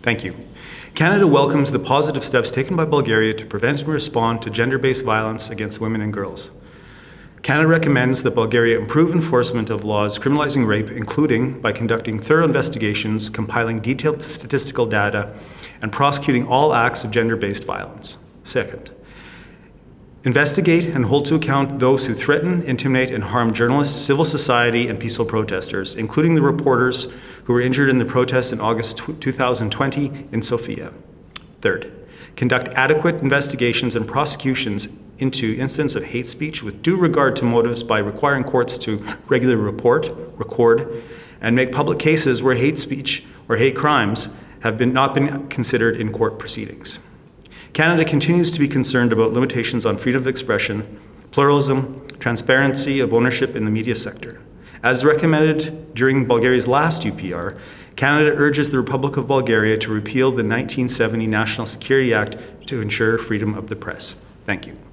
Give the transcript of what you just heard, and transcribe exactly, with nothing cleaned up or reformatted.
Thank you. Canada welcomes the positive steps taken by Bulgaria to prevent and respond to gender-based violence against women and girls. Canada recommends that Bulgaria improve enforcement of laws criminalizing rape, including by conducting thorough investigations, compiling detailed statistical data, and prosecuting all acts of gender-based violence. Second, investigate and hold to account those who threaten, intimidate, and harm journalists, civil society, and peaceful protesters, including the reporters who were injured in the protests in August two thousand twenty in Sofia. Third, conduct adequate investigations and prosecutions into incidents of hate speech with due regard to motives by requiring courts to regularly report, record, and make public cases where hate speech or hate crimes have been, not been considered in court proceedings. Canada continues to be concerned about limitations on freedom of expression, pluralism, transparency of ownership in the media sector. As recommended during Bulgaria's last U P R, Canada urges the Republic of Bulgaria to repeal the nineteen seventy National Security Act to ensure freedom of the press. Thank you.